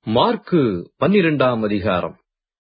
மாற்கு 12ஆம் அதிகாரம்.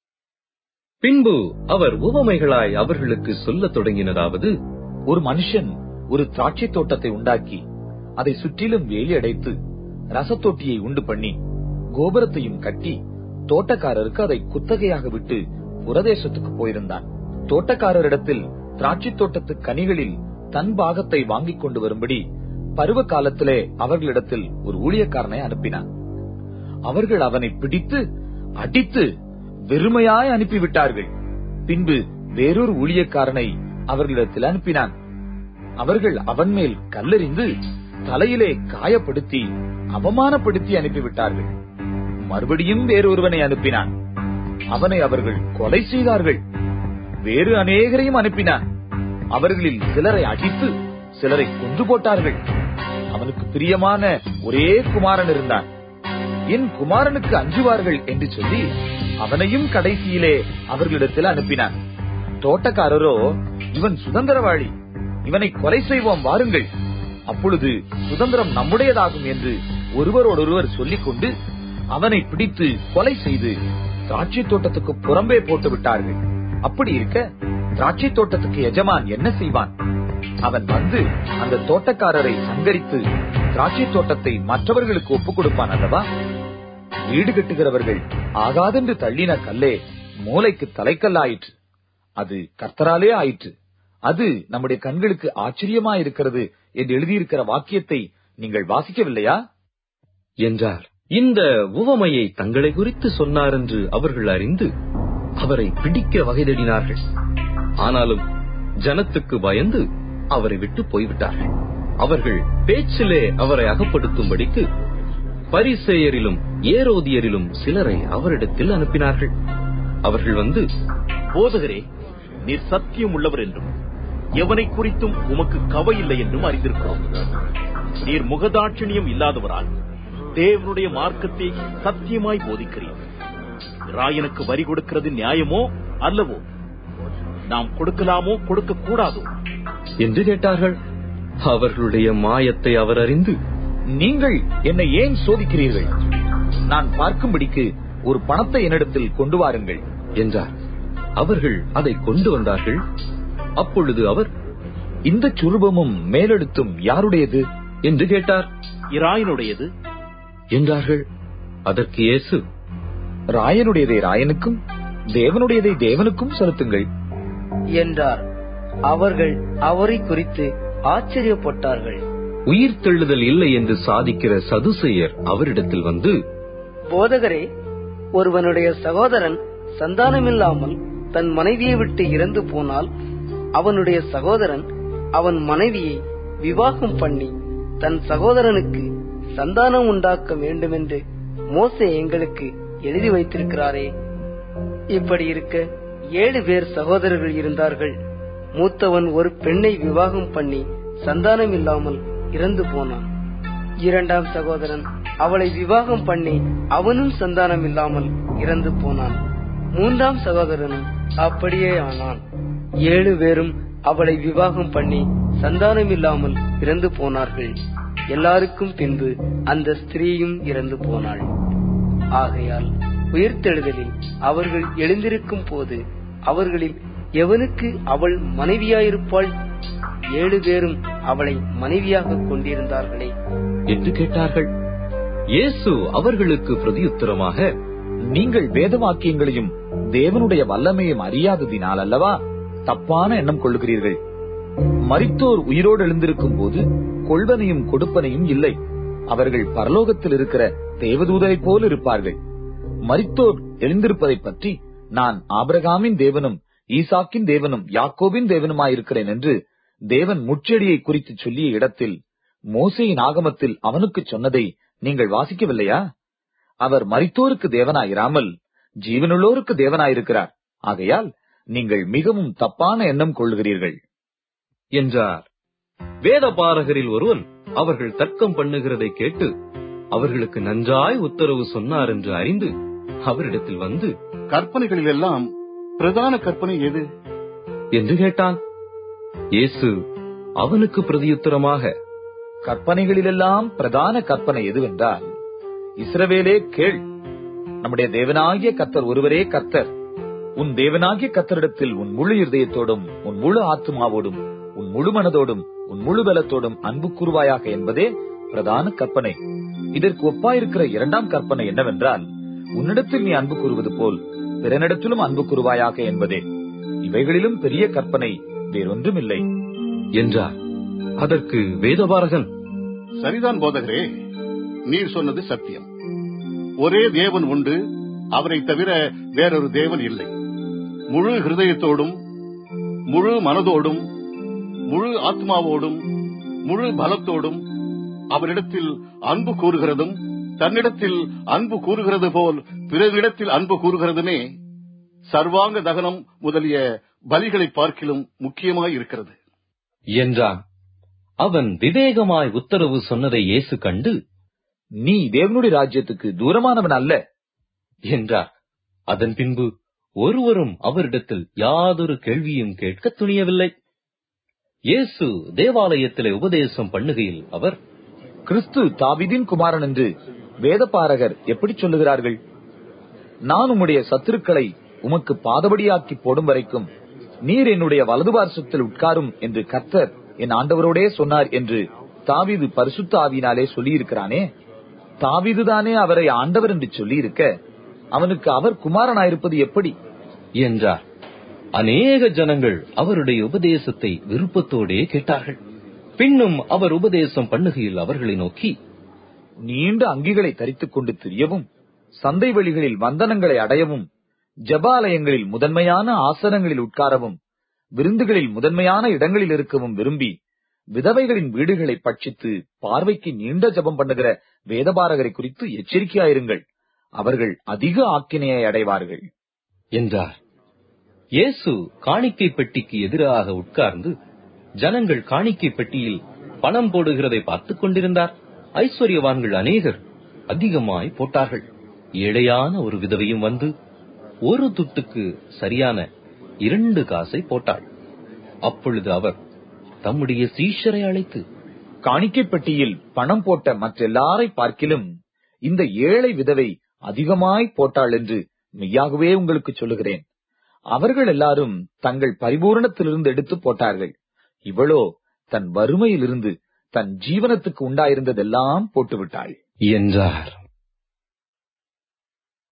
பின்பு அவர் உவமைகளாய் அவர்களுக்கு சொல்லத் தொடங்கினதாவது: ஒரு மனுஷன் ஒரு திராட்சை தோட்டத்தை உண்டாக்கி அதை சுற்றிலும் வேலி அடைத்து ரசத்தொட்டியை உண்டு பண்ணி கோபுரத்தையும் கட்டி தோட்டக்காரருக்கு அதை குத்தகையாக விட்டு புரதேசத்துக்கு போயிருந்தான். தோட்டக்காரரிடத்தில் திராட்சை தோட்டத்து கனிகளில் தன் பாகத்தை வாங்கிக் கொண்டு வரும்படி பருவ காலத்திலே அவர்களிடத்தில் ஒரு ஊழியக்காரனை அனுப்பினான். அவர்கள் அவனை பிடித்து அடித்து வெறுமையாய் அனுப்பிவிட்டார்கள். பின்பு வேறொரு ஊழியக்காரனை அவர்களிடத்தில் அனுப்பினான். அவர்கள் அவன் மேல் கல்லெறிந்து தலையிலே காயப்படுத்தி அவமானப்படுத்தி அனுப்பிவிட்டார்கள். மறுபடியும் வேறொருவனை அனுப்பினான். அவனை அவர்கள் கொலை செய்தார்கள். வேறு அநேகரையும் அனுப்பினான். அவர்களில் சிலரை அடித்து சிலரை கொன்று போட்டார்கள். அவனுக்கு பிரியமான ஒரே குமாரன் இருந்தான். என் குமாரனுக்கு அஞ்சுவார்கள் என்று சொல்லி அவனையும் கடைசியிலே அவர்களிடத்தில் அனுப்பினான். தோட்டக்காரரோ, இவன் சுதந்திரவாளி, இவனை கொலை செய்வோம், வாருங்கள், அப்பொழுது சுதந்திரம் நம்முடையதாகும் என்று ஒருவரோடொருவர் சொல்லிக் கொண்டு அவனை பிடித்து கொலை செய்து திராட்சை தோட்டத்துக்கு புறம்பே போட்டு விட்டார்கள். அப்படி இருக்க திராட்சை தோட்டத்துக்கு எஜமான் என்ன செய்வான்? அவன் வந்து அந்த தோட்டக்காரரை சங்கரித்து திராட்சை தோட்டத்தை மற்றவர்களுக்கு ஒப்புக் கொடுப்பான் அல்லவா? வீடு கட்டுகிறவர்கள் ஆகாதென்று தள்ளின கல்லே மூலைக்கு தலைக்கல்லாயிற்று. அது கர்த்தராலே ஆயிற்று. அது நம்முடைய கண்களுக்கு ஆச்சரியமாயிருக்கிறது என்று எழுதியிருக்கிற வாக்கியத்தை நீங்கள் வாசிக்கவில்லையா என்றார். இந்த உவமையை தங்களை குறித்து சொன்னார் என்று அவர்கள் அறிந்து அவரை பிடிக்க வகை தேடினார்கள். ஆனாலும் ஜனத்துக்கு பயந்து அவரை விட்டு போய்விட்டார்கள். அவர்கள் பேச்சிலே அவரை அகப்படுத்தும்படிக்கு பரிசேயரிலும் ஏரோதியரிலும் சிலரை அவரிடத்தில் அனுப்பினார்கள். அவர்கள் வந்து, போதகரே, நீர் சத்தியம் உள்ளவர் என்றும் எவனை குறித்தும் உமக்கு கவையில்லை என்றும் அறிந்திருக்கிறோம். நீர் முகதாட்சணியம் இல்லாதவரால் தேவனுடைய மார்க்கத்தை சத்தியமாய் போதிக்கிறீர். ராயனுக்கு வரி கொடுக்கிறது நியாயமோ அல்லவோ? நாம் கொடுக்கலாமோ கொடுக்க கூடாதோ என்று கேட்டார்கள். அவர்களுடைய மாயத்தை அவர் அறிந்து, நீங்கள் என்னை ஏன் சோதிக்கிறீர்கள்? நான் பார்க்கும்படிக்கு ஒரு பணத்தை என்னிடத்தில் கொண்டு வாருங்கள் என்றார். அவர்கள் அதை கொண்டு வந்தார்கள். அப்பொழுது அவர், இந்த சுரூபமும் மேலெடுத்தும் யாருடையது என்று கேட்டார். இராயனுடையது என்றார்கள். அதற்கு இயேசு, ராயனுடையதை ராயனுக்கும் தேவனுடையதை தேவனுக்கும் செலுத்துங்கள் என்றார். அவர்கள் அவரை குறித்து ஆச்சரியப்பட்டார்கள். உயிர் தெழுதல் இல்லை என்று சாதிக்கிற சதுசேயர் அவரிடத்தில் வந்து, போதகரே, ஒருவனுடைய சகோதரன் சந்தானமில்லாமல் தன் மனைவியை விட்டு இறந்து போனால் அவனுடைய சகோதரன் அவன் மனைவியை விவாகம் பண்ணி தன் சகோதரனுக்கு சந்தானம் உண்டாக்க வேண்டுமென்று மோசே எங்களுக்கு எழுதி வைத்திருக்கிறாரே. இப்படி இருக்க 7 பேர் சகோதரர்கள் இருந்தார்கள். மூத்தவன் ஒரு பெண்ணை விவாகம் பண்ணி சந்தானம் இல்லாமல் இறந்து போனான். 2ஆம் சகோதரன் அவளை விவாகம் பண்ணி அவனும் சந்தானம் இல்லாமல் இறந்து போனான். 3ஆம் சகோதரனும் அப்படியே ஆனான். 7 பேரும் அவளை விவாகம் பண்ணி சந்தானம் இல்லாமல் இறந்து போனார்கள். எல்லாருக்கும் பின்பு அந்த ஸ்திரீயும் இறந்து போனாள். ஆகையால் உயிர்த்தெழுதலில் அவர்கள் எழுந்திருக்கும் போது அவர்களில் எவனுக்கு அவள் மனைவியாயிருப்பாள்? 7 பேரும் அவளை மனைவியாக கொண்டிருந்தார்களே என்று கேட்டார்கள். இயேசு அவர்களுக்கு பிரதியுத்தரமாக, நீங்கள் வேத வாக்கியங்களையும் தேவனுடைய வல்லமையும் அறியாததினால் அல்லவா தப்பான எண்ணம் கொள்ளுகிறீர்கள். மரித்தோர் உயிரோடு எழுந்திருக்கும் போது கொள்வனையும் கொடுப்பனையும் இல்லை. அவர்கள் பரலோகத்தில் இருக்கிற தேவதூதரை போல் இருப்பார்கள். மரித்தோர் எழுந்திருப்பதை பற்றி நான் ஆபிரகாமின் தேவனும் ஈசாக்கின் தேவனும் யாக்கோபின் தேவனுமாயிருக்கிறேன் என்று தேவன் முட்செடியை குறித்து சொல்லிய இடத்தில் மோசேயின் ஆகமத்தில் அவனுக்கு சொன்னதை நீங்கள் வாசிக்கவில்லையா? அவர் மரித்தோருக்கு தேவனாயிராமல் ஜீவனுள்ளோருக்கு தேவனாயிருக்கிறார். ஆகையால் நீங்கள் மிகவும் தப்பான எண்ணம் கொள்ளுகிறீர்கள் என்றார். வேதபாரகரில் ஒருவன் அவர்கள் தர்க்கம் பண்ணுகிறதை கேட்டு அவர்களுக்கு நன்றாய் உத்தரவு சொன்னார் என்று அறிந்து அவரிடத்தில் வந்து, கற்பனைகளிலெல்லாம் பிரதான கற்பனை எது என்று கேட்டான். இயேசு அவனுக்கு பிரதியுத்தரமாக, கற்பனைகளிலெல்லாம் பிரதான கற்பனை எதுவென்றால், இஸ்ரவேலே கேள், நம்முடைய தேவனாகிய கர்த்தர் ஒருவரே கர்த்தர். உன் தேவனாகிய கர்த்தரிடத்தில் உன் முழு இருதயத்தோடும், உன் முழு ஆத்துமாவோடும், உன் முழு மனதோடும், உன் முழு பலத்தோடும் அன்பு கூறுவாயாக என்பதே பிரதான கற்பனை. இதற்கு ஒப்பாயிருக்கிற இரண்டாம் கற்பனை என்னவென்றால், உன்னிடத்தில் நீ அன்பு கூறுவது போல் பிறனிடத்திலும் அன்பு கூறுவாயாக என்பதே. இவைகளிலும் பெரிய கற்பனை வேறொன்றுமில்லை என்றார். அதற்கு வேதபாரகன், சரிதான் போதகரே, நீர் சொன்னது சத்தியம். ஒரே தேவன் உண்டு, அவரை தவிர வேறொரு தேவன் இல்லை. முழு ஹிருதயத்தோடும், முழு மனதோடும், முழு ஆத்மாவோடும், முழு பலத்தோடும் அவரிடத்தில் அன்பு கூறுகிறதும், தன்னிடத்தில் அன்பு கூறுகிறது போல் பிறரிடத்தில் அன்பு கூறுகிறதுமே சர்வாங்க தகனம் முதலிய பலிகளை பார்க்கிலும் முக்கியமாய் இருக்கிறது என்றான். அவன் விவேகமாய் உத்தரவு சொன்னதை இயேசு கண்டு, நீ தேவனுடைய ராஜ்யத்துக்கு தூரமானவன் அல்ல என்றார். அதன் பின்பு ஒருவரும் அவரிடத்தில் யாதொரு கேள்வியும் கேட்க துணியவில்லை. இயேசு தேவாலயத்திலே உபதேசம் பண்ணுகையில் அவர், கிறிஸ்து தாவீதின் குமாரன் என்று வேதபாரகர் எப்படி சொல்லுகிறார்கள்? நான் உம்முடைய சத்துருக்களை உமக்கு பாதபடியாக்கி போடும் வரைக்கும் நீர் என்னுடைய வலது பார்சத்தில் உட்காரும் என்று கர்த்தர் என் ஆண்டவரோடே சொன்னார் என்று தாவீது பரிசுத்த ஆவியினாலே சொல்லியிருக்கிறானே. தாவீதுதானே அவரை ஆண்டவர் என்று சொல்லியிருக்க, அவனுக்கு அவர் குமாரனாயிருப்பது எப்படி என்றார். அநேக ஜனங்கள் அவருடைய உபதேசத்தை விருப்பத்தோடே கேட்டார்கள். பின்னும் அவர் உபதேசம் பண்ணுகையில் அவர்களை நோக்கி, நீண்ட அங்கிகளை தரித்துக் கொண்டு திரியவும், சந்தை வெளிகளில் வந்தனங்களை அடையவும், ஜபாலயங்களில் முதன்மையான ஆசனங்களில் உட்காரவும், விருந்துகளில் முதன்மையான இடங்களில் இருக்கவும் விரும்பி விதவைகளின் வீடுகளை பட்சித்து பார்வைக்கு நீண்ட ஜபம் பண்ணுகிற வேதபாரகரை குறித்து எச்சரிக்கையாயிருங்கள். அவர்கள் அதிக ஆக்கினையை அடைவார்கள் என்றார். இயேசு காணிக்கை பெட்டிக்கு எதிராக உட்கார்ந்து ஜனங்கள் காணிக்கை பெட்டியில் பணம் போடுகிறதை பார்த்துக் கொண்டிருந்தார். ஐஸ்வர்யவான்கள் அநேகர் அதிகமாய் போட்டார்கள். ஏழையான ஒரு விதவையும் வந்து ஒரு துட்டுக்கு சரியான 2 காசை போட்டாள். அப்பொழுது அவர் தம்முடைய சீஷரை அழைத்து, காணிக்கை பெட்டியில் பணம் போட்ட மற்றெல்லாரை பார்க்கிலும் இந்த ஏழை விதவை அதிகமாய் போட்டாள் என்று மெய்யாகவே உங்களுக்கு சொல்லுகிறேன். அவர்கள் எல்லாரும் தங்கள் பரிபூரணத்திலிருந்து எடுத்து போட்டார்கள். இவளோ தன் வறுமையிலிருந்து தன் ஜீவனத்துக்கு உண்டாயிருந்ததெல்லாம் போட்டுவிட்டாள் என்றார்.